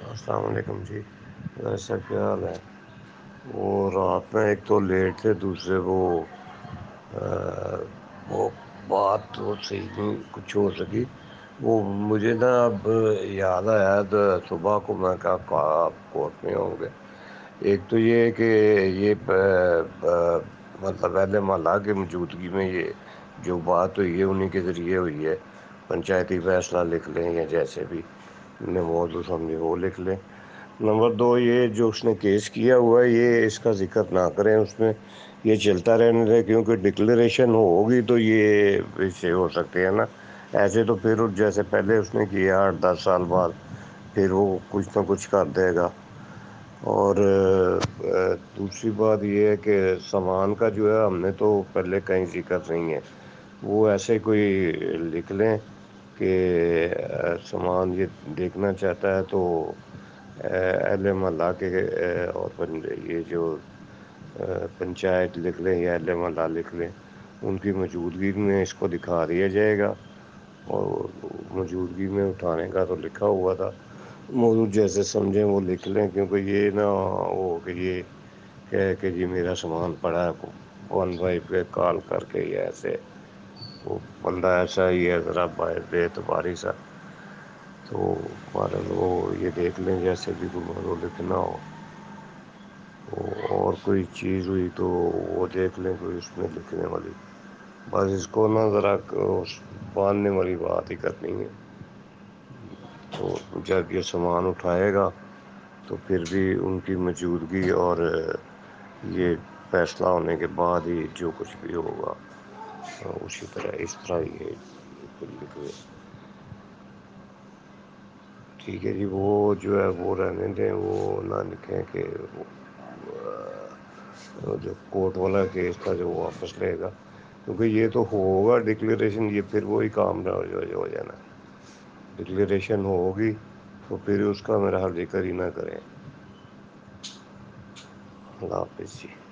السلام علیکم جی، ویسا کیا حال ہے؟ وہ رات میں ایک تو لیٹ تھے، دوسرے وہ بات تو صحیح نہیں کچھ ہو سکی۔ وہ مجھے نا اب یاد آیا تو صبح کو میں کہا آپ کورٹ میں ہوں گے۔ ایک تو یہ ہے کہ یہ مطلب اہل محلہ کی موجودگی میں یہ جو بات ہوئی ہے انہی کے ذریعے ہوئی ہے۔ پنچایتی فیصلہ لکھ لیں یا جیسے بھی موضوع سمجھے وہ لکھ لیں۔ نمبر دو، یہ جو اس نے کیس کیا ہوا ہے یہ اس کا ذکر نہ کریں، اس میں یہ چلتا رہنے دیں، کیونکہ ڈکلیریشن ہوگی تو یہ اس سے ہو سکتے ہیں نا۔ ایسے تو پھر جیسے پہلے اس نے کیا 8-10 سال بعد پھر وہ کچھ نہ کچھ کر دے گا۔ اور دوسری بات یہ ہے کہ سامان کا جو ہے ہم نے تو پہلے کہیں ذکر نہیں ہے، وہ ایسے کوئی لکھ لیں کہ سامان یہ دیکھنا چاہتا ہے تو اہل محلہ کے اور یہ جو پنچایت لکھ لیں یا اہل محلہ لکھ لیں، ان کی موجودگی میں اس کو دکھا دیا جائے گا۔ اور موجودگی میں اٹھانے کا تو لکھا ہوا تھا، موضوع جیسے سمجھیں وہ لکھ لیں، کیونکہ یہ نہ ہو کہ یہ کہے کہ جی میرا سامان پڑا ہے 1 پہ کال کر کے، یا ایسے وہ بندہ ایسا ہی ہے ذرا بے اعتباری سا۔ تو بہرحال وہ یہ دیکھ لیں جیسے بھی کوئی موضوع لکھنا ہو، اور کوئی چیز ہوئی تو وہ دیکھ لیں کوئی اس میں لکھنے والی۔ بس اس کو نا ذرا باندھنے والی بات ہی کرنی ہے۔ تو جب یہ سامان اٹھائے گا تو پھر بھی ان کی موجودگی اور یہ فیصلہ ہونے کے بعد ہی جو کچھ بھی ہوگا اسی طرح اس طرح یہ لکھ لیں۔ ٹھیک ہے جی، وہ جو ہے وہ رہنے دیں، وہ نہ لکھیں کہ جو کورٹ والا کیس تھا جو واپس لے گا، کیونکہ یہ تو ہوگا ڈکلیریشن، یہ پھر وہی کام نہ ہو جانا۔ ڈکلیریشن ہوگی تو پھر اس کا میرا حال ذکر ہی نہ کریں۔ اللہ حافظ جی۔